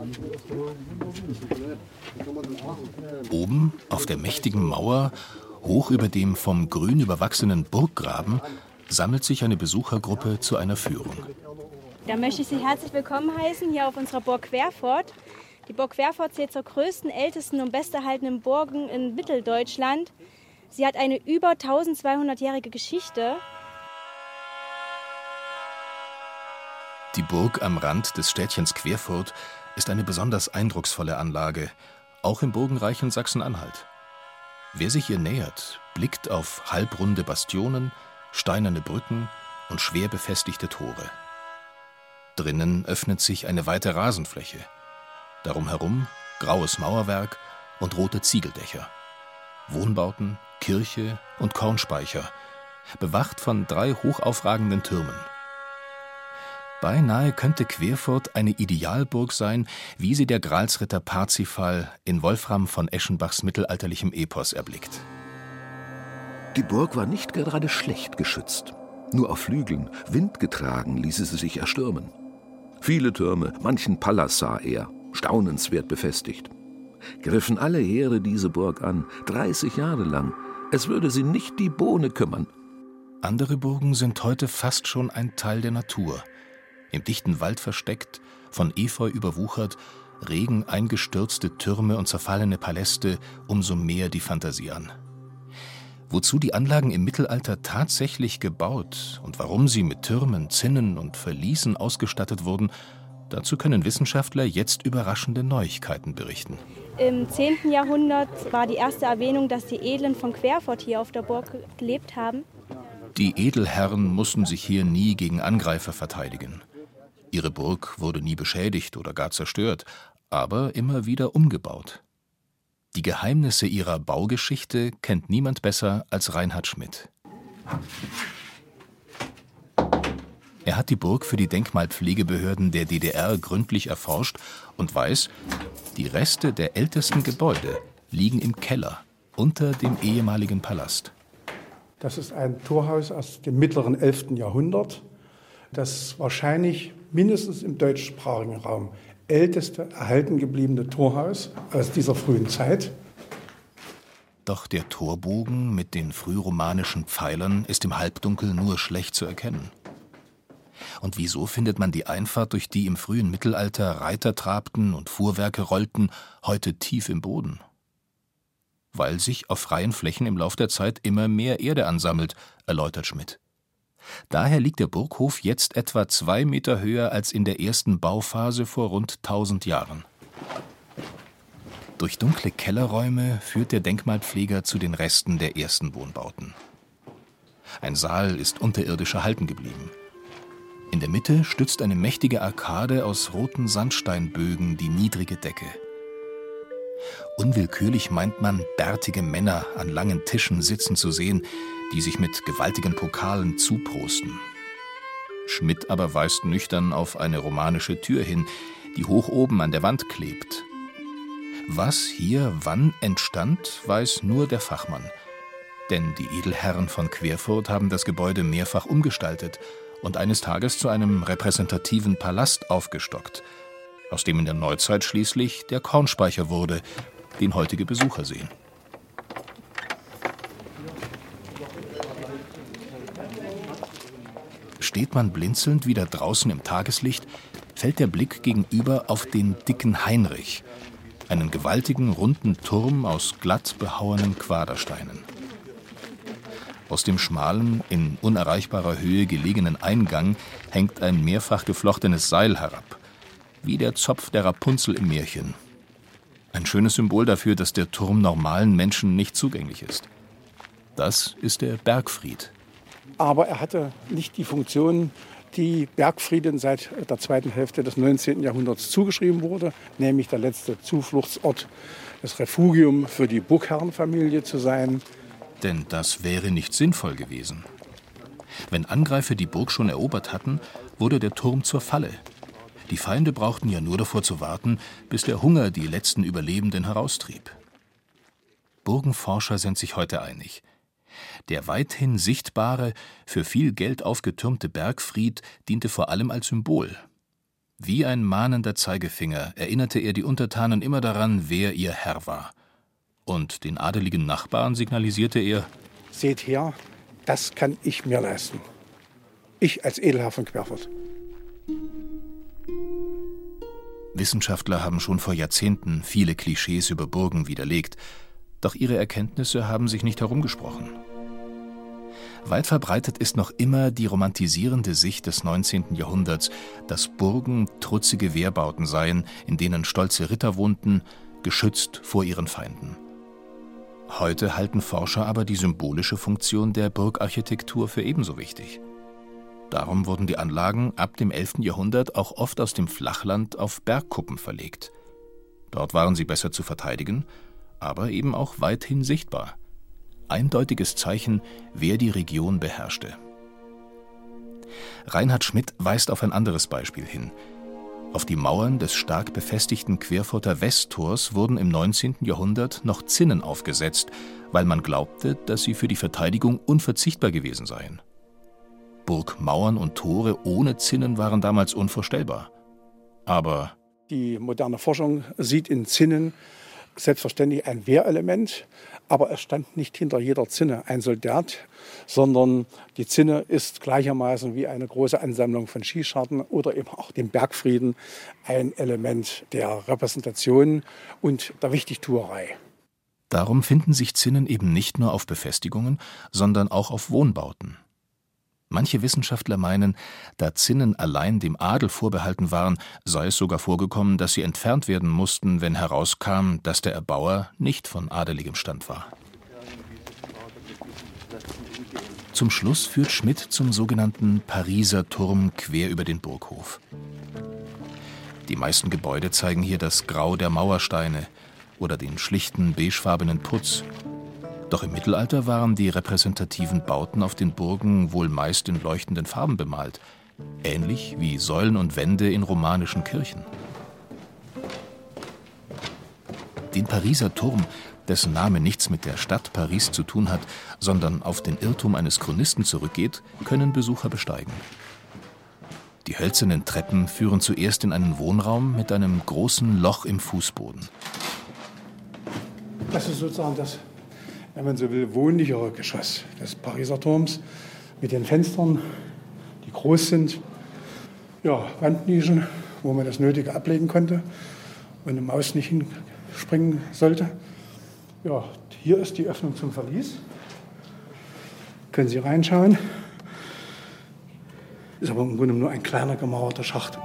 Oben auf der mächtigen Mauer, hoch über dem vom Grün überwachsenen Burggraben, sammelt sich eine Besuchergruppe zu einer Führung. Da möchte ich Sie herzlich willkommen heißen hier auf unserer Burg Querfurt. Die Burg Querfurt zählt zur größten, ältesten und besterhaltenen Burgen in Mitteldeutschland. Sie hat eine über 1200-jährige Geschichte. Die Burg am Rand des Städtchens Querfurt ist eine besonders eindrucksvolle Anlage, auch im burgenreichen Sachsen-Anhalt. Wer sich ihr nähert, blickt auf halbrunde Bastionen, steinerne Brücken und schwer befestigte Tore. Drinnen öffnet sich eine weite Rasenfläche. Darum herum graues Mauerwerk und rote Ziegeldächer. Wohnbauten, Kirche und Kornspeicher, bewacht von 3 hochaufragenden Türmen. Beinahe könnte Querfurt eine Idealburg sein, wie sie der Gralsritter Parzifal in Wolfram von Eschenbachs mittelalterlichem Epos erblickt. Die Burg war nicht gerade schlecht geschützt. Nur auf Flügeln, windgetragen, ließe sie sich erstürmen. Viele Türme, manchen Palas sah er, staunenswert befestigt. Griffen alle Heere diese Burg an, 30 Jahre lang. Es würde sie nicht die Bohne kümmern. Andere Burgen sind heute fast schon ein Teil der Natur. Im dichten Wald versteckt, von Efeu überwuchert, regen eingestürzte Türme und zerfallene Paläste umso mehr die Fantasie an. Wozu die Anlagen im Mittelalter tatsächlich gebaut und warum sie mit Türmen, Zinnen und Verließen ausgestattet wurden, dazu können Wissenschaftler jetzt überraschende Neuigkeiten berichten. Im 10. Jahrhundert war die erste Erwähnung, dass die Edlen von Querfurt hier auf der Burg gelebt haben. Die Edelherren mussten sich hier nie gegen Angreifer verteidigen. Ihre Burg wurde nie beschädigt oder gar zerstört, aber immer wieder umgebaut. Die Geheimnisse ihrer Baugeschichte kennt niemand besser als Reinhard Schmidt. Er hat die Burg für die Denkmalpflegebehörden der DDR gründlich erforscht und weiß, die Reste der ältesten Gebäude liegen im Keller unter dem ehemaligen Palast. Das ist ein Torhaus aus dem mittleren 11. Jahrhundert, das wahrscheinlich mindestens im deutschsprachigen Raum älteste erhalten gebliebene Torhaus aus dieser frühen Zeit. Doch der Torbogen mit den frühromanischen Pfeilern ist im Halbdunkel nur schlecht zu erkennen. Und wieso findet man die Einfahrt, durch die im frühen Mittelalter Reiter trabten und Fuhrwerke rollten, heute tief im Boden? Weil sich auf freien Flächen im Lauf der Zeit immer mehr Erde ansammelt, erläutert Schmidt. Daher liegt der Burghof jetzt etwa 2 Meter höher als in der ersten Bauphase vor rund 1000 Jahren. Durch dunkle Kellerräume führt der Denkmalpfleger zu den Resten der ersten Wohnbauten. Ein Saal ist unterirdisch erhalten geblieben. In der Mitte stützt eine mächtige Arkade aus roten Sandsteinbögen die niedrige Decke. Unwillkürlich meint man, bärtige Männer an langen Tischen sitzen zu sehen, die sich mit gewaltigen Pokalen zuprosten. Schmidt aber weist nüchtern auf eine romanische Tür hin, die hoch oben an der Wand klebt. Was hier wann entstand, weiß nur der Fachmann. Denn die Edelherren von Querfurt haben das Gebäude mehrfach umgestaltet und eines Tages zu einem repräsentativen Palast aufgestockt, aus dem in der Neuzeit schließlich der Kornspeicher wurde, den heutige Besucher sehen. Steht man blinzelnd wieder draußen im Tageslicht, fällt der Blick gegenüber auf den Dicken Heinrich, einen gewaltigen, runden Turm aus glatt behauenen Quadersteinen. Aus dem schmalen, in unerreichbarer Höhe gelegenen Eingang hängt ein mehrfach geflochtenes Seil herab, wie der Zopf der Rapunzel im Märchen. Ein schönes Symbol dafür, dass der Turm normalen Menschen nicht zugänglich ist. Das ist der Bergfried. Aber er hatte nicht die Funktion, die Bergfrieden seit der zweiten Hälfte des 19. Jahrhunderts zugeschrieben wurde, nämlich der letzte Zufluchtsort, das Refugium für die Burgherrenfamilie zu sein. Denn das wäre nicht sinnvoll gewesen. Wenn Angreifer die Burg schon erobert hatten, wurde der Turm zur Falle. Die Feinde brauchten ja nur davor zu warten, bis der Hunger die letzten Überlebenden heraustrieb. Burgenforscher sind sich heute einig. Der weithin sichtbare, für viel Geld aufgetürmte Bergfried diente vor allem als Symbol. Wie ein mahnender Zeigefinger erinnerte er die Untertanen immer daran, wer ihr Herr war. Und den adeligen Nachbarn signalisierte er: Seht her, das kann ich mir leisten. Ich als Edelherr von Querfurt. Wissenschaftler haben schon vor Jahrzehnten viele Klischees über Burgen widerlegt, doch ihre Erkenntnisse haben sich nicht herumgesprochen. Weit verbreitet ist noch immer die romantisierende Sicht des 19. Jahrhunderts, dass Burgen trutzige Wehrbauten seien, in denen stolze Ritter wohnten, geschützt vor ihren Feinden. Heute halten Forscher aber die symbolische Funktion der Burgarchitektur für ebenso wichtig. Darum wurden die Anlagen ab dem 11. Jahrhundert auch oft aus dem Flachland auf Bergkuppen verlegt. Dort waren sie besser zu verteidigen, aber eben auch weithin sichtbar. Eindeutiges Zeichen, wer die Region beherrschte. Reinhard Schmidt weist auf ein anderes Beispiel hin. Auf die Mauern des stark befestigten Querfurter Westtors wurden im 19. Jahrhundert noch Zinnen aufgesetzt, weil man glaubte, dass sie für die Verteidigung unverzichtbar gewesen seien. Burgmauern und Tore ohne Zinnen waren damals unvorstellbar. Aber die moderne Forschung sieht in Zinnen selbstverständlich ein Wehrelement, aber es stand nicht hinter jeder Zinne ein Soldat, sondern die Zinne ist gleichermaßen wie eine große Ansammlung von Schießscharten oder eben auch dem Bergfrieden ein Element der Repräsentation und der Wichtigtuerei. Darum finden sich Zinnen eben nicht nur auf Befestigungen, sondern auch auf Wohnbauten. Manche Wissenschaftler meinen, da Zinnen allein dem Adel vorbehalten waren, sei es sogar vorgekommen, dass sie entfernt werden mussten, wenn herauskam, dass der Erbauer nicht von adeligem Stand war. Zum Schluss führt Schmidt zum sogenannten Pariser Turm quer über den Burghof. Die meisten Gebäude zeigen hier das Grau der Mauersteine oder den schlichten beigefarbenen Putz. Doch im Mittelalter waren die repräsentativen Bauten auf den Burgen wohl meist in leuchtenden Farben bemalt, ähnlich wie Säulen und Wände in romanischen Kirchen. Den Pariser Turm, dessen Name nichts mit der Stadt Paris zu tun hat, sondern auf den Irrtum eines Chronisten zurückgeht, können Besucher besteigen. Die hölzernen Treppen führen zuerst in einen Wohnraum mit einem großen Loch im Fußboden. Das ist sozusagen das, wenn man so will, wohnlichere Geschoss des Pariser Turms mit den Fenstern, die groß sind. Ja, Wandnischen, wo man das Nötige ablegen konnte und eine Maus nicht hinspringen sollte. Ja, hier ist die Öffnung zum Verlies. Können Sie reinschauen. Ist aber im Grunde nur ein kleiner gemauerter Schacht.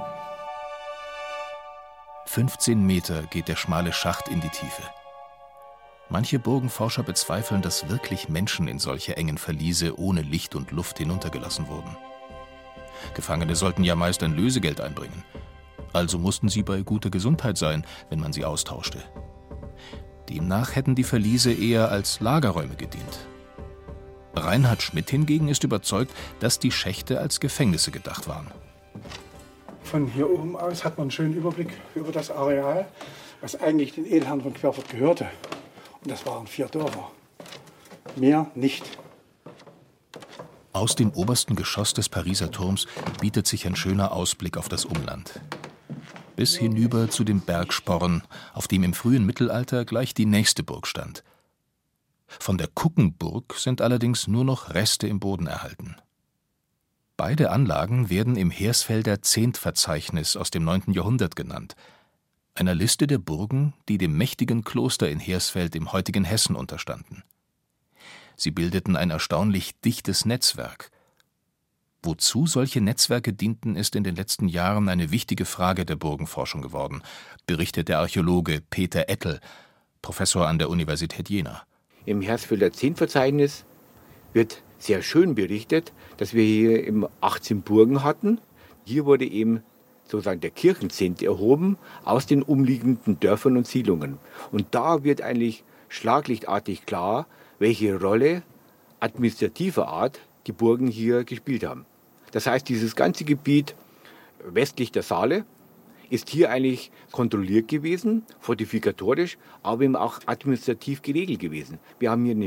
15 Meter geht der schmale Schacht in die Tiefe. Manche Burgenforscher bezweifeln, dass wirklich Menschen in solche engen Verliese ohne Licht und Luft hinuntergelassen wurden. Gefangene sollten ja meist ein Lösegeld einbringen. Also mussten sie bei guter Gesundheit sein, wenn man sie austauschte. Demnach hätten die Verliese eher als Lagerräume gedient. Reinhard Schmidt hingegen ist überzeugt, dass die Schächte als Gefängnisse gedacht waren. Von hier oben aus hat man einen schönen Überblick über das Areal, was eigentlich den Edelherren von Querfurt gehörte. Und das waren 4 Dörfer. Mehr nicht. Aus dem obersten Geschoss des Pariser Turms bietet sich ein schöner Ausblick auf das Umland. Bis hinüber zu dem Bergsporn, auf dem im frühen Mittelalter gleich die nächste Burg stand. Von der Kuckenburg sind allerdings nur noch Reste im Boden erhalten. Beide Anlagen werden im Hersfelder Zehntverzeichnis aus dem 9. Jahrhundert genannt, einer Liste der Burgen, die dem mächtigen Kloster in Hersfeld im heutigen Hessen unterstanden. Sie bildeten ein erstaunlich dichtes Netzwerk. Wozu solche Netzwerke dienten, ist in den letzten Jahren eine wichtige Frage der Burgenforschung geworden, berichtet der Archäologe Peter Ettel, Professor an der Universität Jena. Im Hersfelder Zehntverzeichnis wird sehr schön berichtet, dass wir hier eben 18 Burgen hatten. Hier wurde eben sozusagen der Kirchenzehnt erhoben aus den umliegenden Dörfern und Siedlungen. Und da wird eigentlich schlaglichtartig klar, welche Rolle administrativer Art die Burgen hier gespielt haben. Das heißt, dieses ganze Gebiet westlich der Saale ist hier eigentlich kontrolliert gewesen, fortifikatorisch, aber eben auch administrativ geregelt gewesen. Wir haben hier eine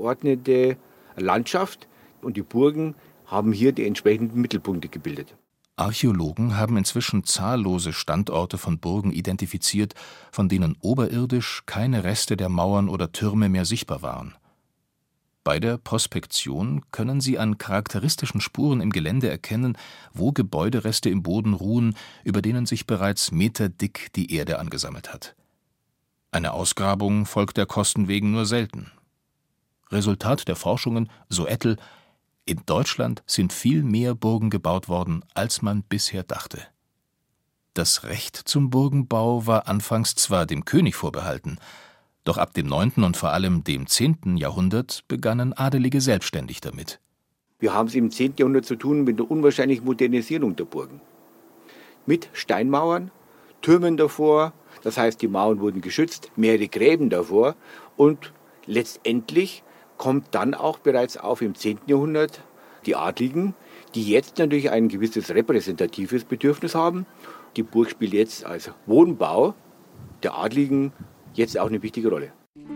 festgeordnete Landschaft und die Burgen haben hier die entsprechenden Mittelpunkte gebildet. Archäologen haben inzwischen zahllose Standorte von Burgen identifiziert, von denen oberirdisch keine Reste der Mauern oder Türme mehr sichtbar waren. Bei der Prospektion können sie an charakteristischen Spuren im Gelände erkennen, wo Gebäudereste im Boden ruhen, über denen sich bereits meterdick die Erde angesammelt hat. Eine Ausgrabung folgt der Kosten wegen nur selten. Resultat der Forschungen, so Ettel: In Deutschland sind viel mehr Burgen gebaut worden, als man bisher dachte. Das Recht zum Burgenbau war anfangs zwar dem König vorbehalten, doch ab dem 9. und vor allem dem 10. Jahrhundert begannen Adelige selbstständig damit. Wir haben es im 10. Jahrhundert zu tun mit der unwahrscheinlichen Modernisierung der Burgen. Mit Steinmauern, Türmen davor, das heißt, die Mauern wurden geschützt, mehrere Gräben davor, und letztendlich kommt dann auch bereits auf im 10. Jahrhundert die Adligen, die jetzt natürlich ein gewisses repräsentatives Bedürfnis haben. Die Burg spielt jetzt als Wohnbau der Adligen jetzt auch eine wichtige Rolle.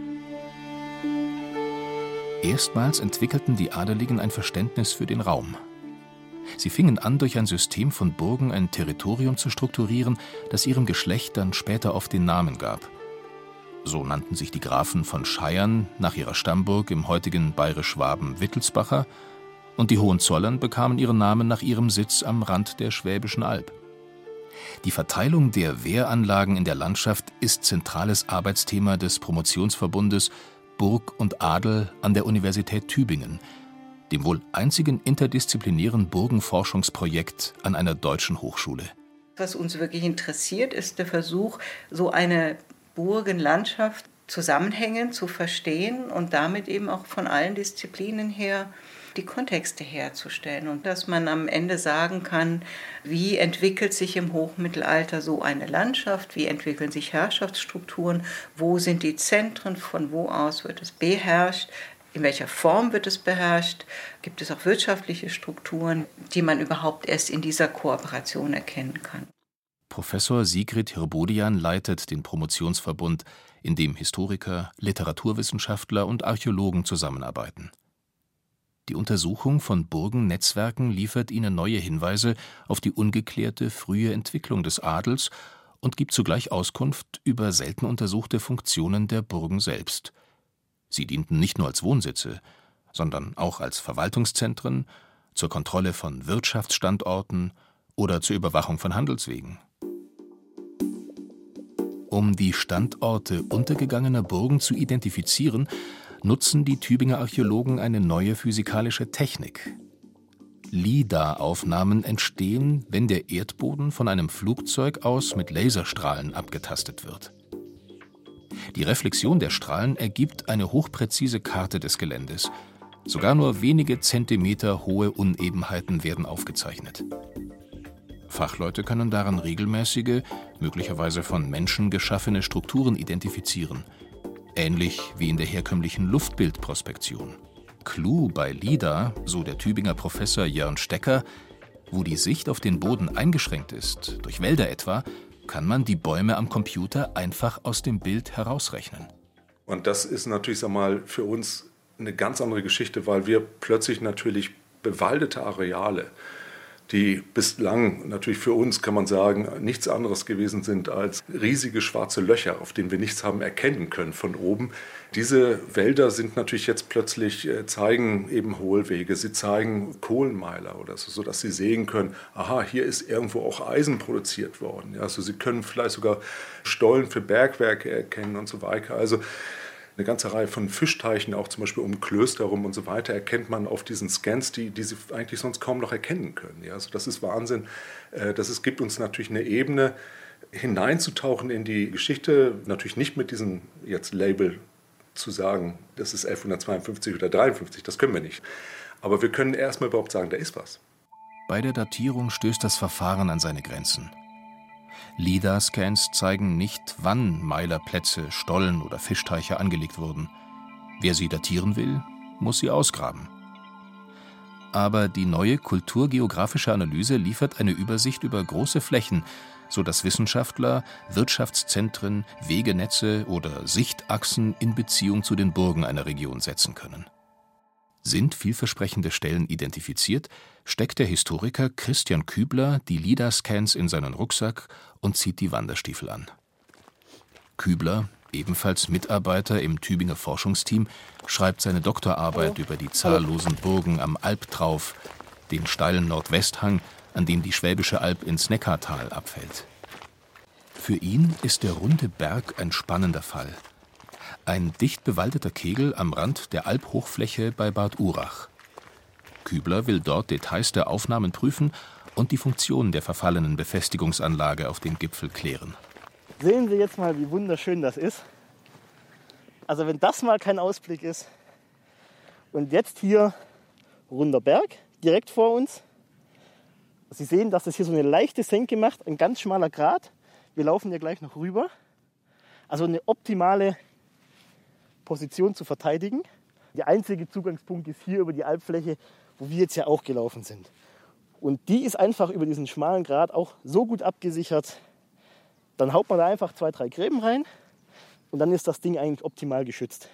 Erstmals entwickelten die Adeligen ein Verständnis für den Raum. Sie fingen an, durch ein System von Burgen ein Territorium zu strukturieren, das ihrem Geschlecht dann später oft den Namen gab. So nannten sich die Grafen von Scheiern nach ihrer Stammburg im heutigen Bayerisch-Schwaben-Wittelsbacher, und die Hohenzollern bekamen ihren Namen nach ihrem Sitz am Rand der Schwäbischen Alb. Die Verteilung der Wehranlagen in der Landschaft ist zentrales Arbeitsthema des Promotionsverbundes Burg und Adel an der Universität Tübingen, dem wohl einzigen interdisziplinären Burgenforschungsprojekt an einer deutschen Hochschule. Was uns wirklich interessiert, ist der Versuch, so eine Burgenlandschaft zusammenhängend zu verstehen und damit eben auch von allen Disziplinen her die Kontexte herzustellen, und dass man am Ende sagen kann, wie entwickelt sich im Hochmittelalter so eine Landschaft, wie entwickeln sich Herrschaftsstrukturen, wo sind die Zentren, von wo aus wird es beherrscht, in welcher Form wird es beherrscht, gibt es auch wirtschaftliche Strukturen, die man überhaupt erst in dieser Kooperation erkennen kann. Professor Sigrid Hirbodian leitet den Promotionsverbund, in dem Historiker, Literaturwissenschaftler und Archäologen zusammenarbeiten. Die Untersuchung von Burgennetzwerken liefert ihnen neue Hinweise auf die ungeklärte frühe Entwicklung des Adels und gibt zugleich Auskunft über selten untersuchte Funktionen der Burgen selbst. Sie dienten nicht nur als Wohnsitze, sondern auch als Verwaltungszentren, zur Kontrolle von Wirtschaftsstandorten oder zur Überwachung von Handelswegen. Um die Standorte untergegangener Burgen zu identifizieren, nutzen die Tübinger Archäologen eine neue physikalische Technik. LIDAR-Aufnahmen entstehen, wenn der Erdboden von einem Flugzeug aus mit Laserstrahlen abgetastet wird. Die Reflexion der Strahlen ergibt eine hochpräzise Karte des Geländes. Sogar nur wenige Zentimeter hohe Unebenheiten werden aufgezeichnet. Fachleute können daran regelmäßige, möglicherweise von Menschen geschaffene Strukturen identifizieren. Ähnlich wie in der herkömmlichen Luftbildprospektion. Clou bei LIDAR, so der Tübinger Professor Jörn Stecker, wo die Sicht auf den Boden eingeschränkt ist, durch Wälder etwa, kann man die Bäume am Computer einfach aus dem Bild herausrechnen. Und das ist natürlich, für uns eine ganz andere Geschichte, weil wir plötzlich natürlich bewaldete Areale, die bislang natürlich für uns, kann man sagen, nichts anderes gewesen sind als riesige schwarze Löcher, auf denen wir nichts haben erkennen können von oben. Diese Wälder sind natürlich jetzt plötzlich, zeigen eben Hohlwege, sie zeigen Kohlenmeiler oder so, sodass sie sehen können, aha, hier ist irgendwo auch Eisen produziert worden. Ja, also sie können vielleicht sogar Stollen für Bergwerke erkennen und so weiter. Also eine ganze Reihe von Fischteichen, auch zum Beispiel um Klöster herum und so weiter, erkennt man auf diesen Scans, die sie eigentlich sonst kaum noch erkennen können. Ja, also das ist Wahnsinn. Gibt uns natürlich eine Ebene, hineinzutauchen in die Geschichte, natürlich nicht mit diesem jetzt Label zu sagen, das ist 1152 oder 53, das können wir nicht. Aber wir können erstmal überhaupt sagen, da ist was. Bei der Datierung stößt das Verfahren an seine Grenzen. LIDAR-Scans zeigen nicht, wann Meilerplätze, Stollen oder Fischteiche angelegt wurden. Wer sie datieren will, muss sie ausgraben. Aber die neue kulturgeografische Analyse liefert eine Übersicht über große Flächen, sodass Wissenschaftler Wirtschaftszentren, Wegenetze oder Sichtachsen in Beziehung zu den Burgen einer Region setzen können. Sind vielversprechende Stellen identifiziert, steckt der Historiker Christian Kübler die LiDAR-Scans in seinen Rucksack und zieht die Wanderstiefel an. Kübler, ebenfalls Mitarbeiter im Tübinger Forschungsteam, schreibt seine Doktorarbeit über die zahllosen Burgen am Albtrauf, den steilen Nordwesthang, an dem die Schwäbische Alb ins Neckartal abfällt. Für ihn ist der Runde Berg ein spannender Fall. Ein dicht bewaldeter Kegel am Rand der Albhochfläche bei Bad Urach. Kübler will dort Details der Aufnahmen prüfen und die Funktion der verfallenen Befestigungsanlage auf dem Gipfel klären. Sehen Sie jetzt mal, wie wunderschön das ist. Also wenn das mal kein Ausblick ist. Und jetzt hier Runder Berg, direkt vor uns. Sie sehen, dass das hier so eine leichte Senke macht, ein ganz schmaler Grat. Wir laufen hier gleich noch rüber. Also eine optimale Position zu verteidigen. Der einzige Zugangspunkt ist hier über die Albfläche, wo wir jetzt ja auch gelaufen sind. Und die ist einfach über diesen schmalen Grat auch so gut abgesichert. Dann haut man da einfach 2, 3 Gräben rein und dann ist das Ding eigentlich optimal geschützt.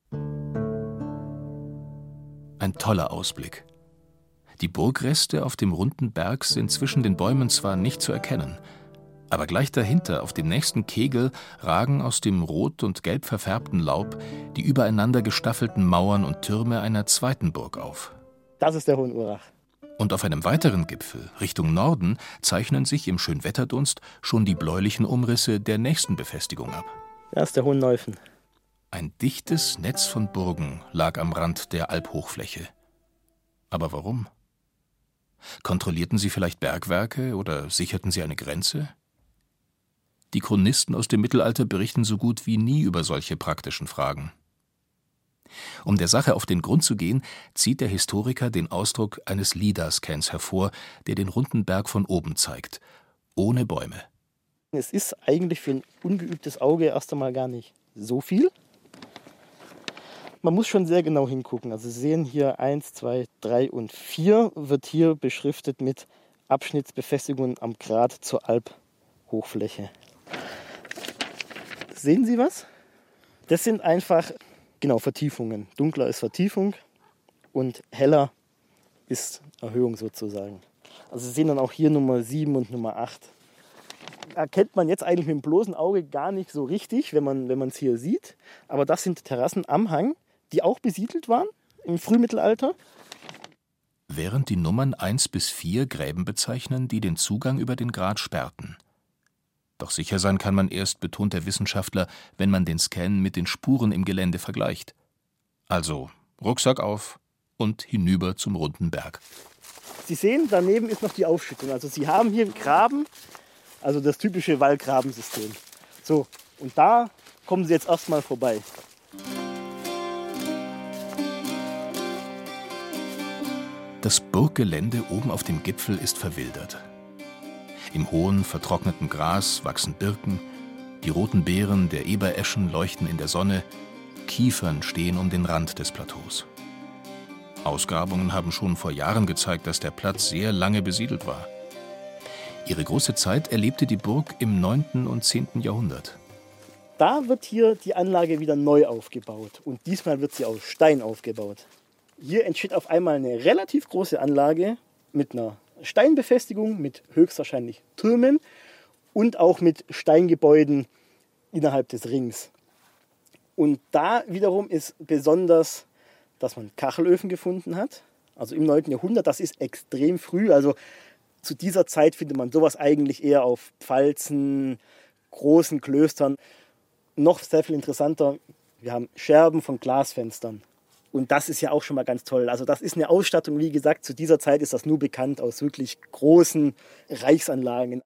Ein toller Ausblick. Die Burgreste auf dem Runden Berg sind zwischen den Bäumen zwar nicht zu erkennen, aber gleich dahinter, auf dem nächsten Kegel, ragen aus dem rot und gelb verfärbten Laub die übereinander gestaffelten Mauern und Türme einer zweiten Burg auf. Das ist der Hohen Urach. Und auf einem weiteren Gipfel, Richtung Norden, zeichnen sich im Schönwetterdunst schon die bläulichen Umrisse der nächsten Befestigung ab. Das ist der Hohen Neufen. Ein dichtes Netz von Burgen lag am Rand der Albhochfläche. Aber warum? Kontrollierten sie vielleicht Bergwerke oder sicherten sie eine Grenze? Die Chronisten aus dem Mittelalter berichten so gut wie nie über solche praktischen Fragen. Um der Sache auf den Grund zu gehen, zieht der Historiker den Ausdruck eines LiDAR-Scans hervor, der den Runden Berg von oben zeigt, ohne Bäume. Es ist eigentlich für ein ungeübtes Auge erst einmal gar nicht so viel. Man muss schon sehr genau hingucken. Also Sie sehen hier 1, 2, 3 und 4 wird hier beschriftet mit Abschnittsbefestigungen am Grat zur Albhochfläche. Sehen Sie was? Das sind einfach Vertiefungen. Dunkler ist Vertiefung und heller ist Erhöhung sozusagen. Also Sie sehen dann auch hier Nummer 7 und Nummer 8. Erkennt man jetzt eigentlich mit dem bloßen Auge gar nicht so richtig, wenn man es hier sieht. Aber das sind Terrassen am Hang, die auch besiedelt waren im Frühmittelalter. Während die Nummern 1 bis 4 Gräben bezeichnen, die den Zugang über den Grat sperrten. Doch sicher sein kann man erst, betont der Wissenschaftler, wenn man den Scan mit den Spuren im Gelände vergleicht. Also Rucksack auf und hinüber zum Runden Berg. Sie sehen, daneben ist noch die Aufschüttung. Also Sie haben hier Graben, also das typische Wallgrabensystem. So, und da kommen Sie jetzt erstmal vorbei. Das Burggelände oben auf dem Gipfel ist verwildert. Im hohen, vertrockneten Gras wachsen Birken, die roten Beeren der Ebereschen leuchten in der Sonne, Kiefern stehen um den Rand des Plateaus. Ausgrabungen haben schon vor Jahren gezeigt, dass der Platz sehr lange besiedelt war. Ihre große Zeit erlebte die Burg im 9. und 10. Jahrhundert. Da wird hier die Anlage wieder neu aufgebaut und diesmal wird sie aus Stein aufgebaut. Hier entsteht auf einmal eine relativ große Anlage mit einer Steinbefestigung, mit höchstwahrscheinlich Türmen und auch mit Steingebäuden innerhalb des Rings. Und da wiederum ist besonders, dass man Kachelöfen gefunden hat. Also im 9. Jahrhundert, das ist extrem früh. Also zu dieser Zeit findet man sowas eigentlich eher auf Pfalzen, großen Klöstern. Noch sehr viel interessanter, wir haben Scherben von Glasfenstern. Und das ist ja auch schon mal ganz toll. Also das ist eine Ausstattung, wie gesagt, zu dieser Zeit ist das nur bekannt aus wirklich großen Reichsanlagen.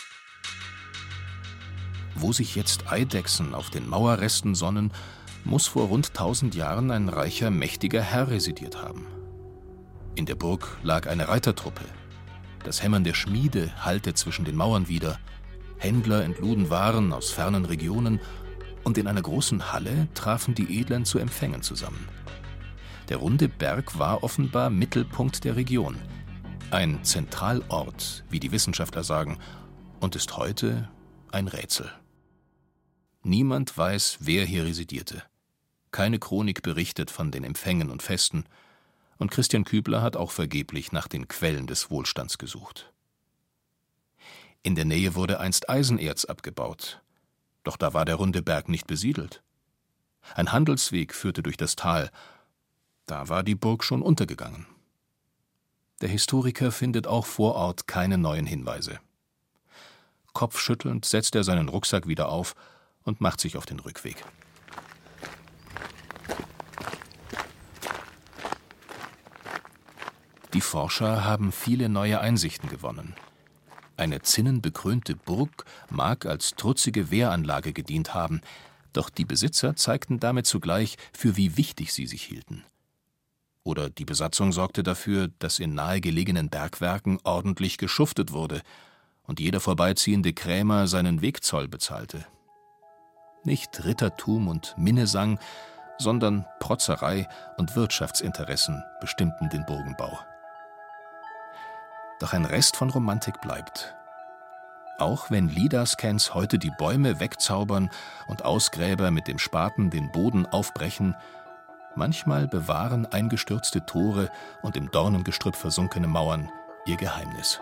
Wo sich jetzt Eidechsen auf den Mauerresten sonnen, muss vor rund 1000 Jahren ein reicher, mächtiger Herr residiert haben. In der Burg lag eine Reitertruppe. Das Hämmern der Schmiede hallte zwischen den Mauern wider. Händler entluden Waren aus fernen Regionen und in einer großen Halle trafen die Edlen zu Empfängen zusammen. Der Runde Berg war offenbar Mittelpunkt der Region. Ein Zentralort, wie die Wissenschaftler sagen, und ist heute ein Rätsel. Niemand weiß, wer hier residierte. Keine Chronik berichtet von den Empfängen und Festen. Und Christian Kübler hat auch vergeblich nach den Quellen des Wohlstands gesucht. In der Nähe wurde einst Eisenerz abgebaut, doch da war der runde Berg nicht besiedelt. Ein Handelsweg führte durch das Tal, da war die Burg schon untergegangen. Der Historiker findet auch vor Ort keine neuen Hinweise. Kopfschüttelnd setzt er seinen Rucksack wieder auf und macht sich auf den Rückweg. Die Forscher haben viele neue Einsichten gewonnen. Eine zinnenbekrönte Burg mag als trutzige Wehranlage gedient haben, doch die Besitzer zeigten damit zugleich, für wie wichtig sie sich hielten. Oder die Besatzung sorgte dafür, dass in nahegelegenen Bergwerken ordentlich geschuftet wurde und jeder vorbeiziehende Krämer seinen Wegzoll bezahlte. Nicht Rittertum und Minnesang, sondern Protzerei und Wirtschaftsinteressen bestimmten den Burgenbau. Doch ein Rest von Romantik bleibt. Auch wenn Leaderscans heute die Bäume wegzaubern und Ausgräber mit dem Spaten den Boden aufbrechen, manchmal bewahren eingestürzte Tore und im Dornengestrüpp versunkene Mauern ihr Geheimnis.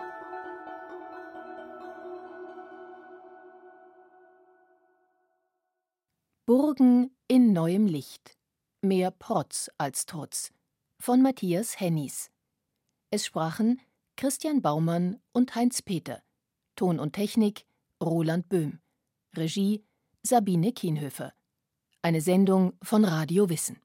Burgen in neuem Licht. Mehr Protz als Trutz. Von Matthias Hennies. Es sprachen Christian Baumann und Heinz Peter. Ton und Technik Roland Böhm. Regie Sabine Kienhöfer. Eine Sendung von Radio Wissen.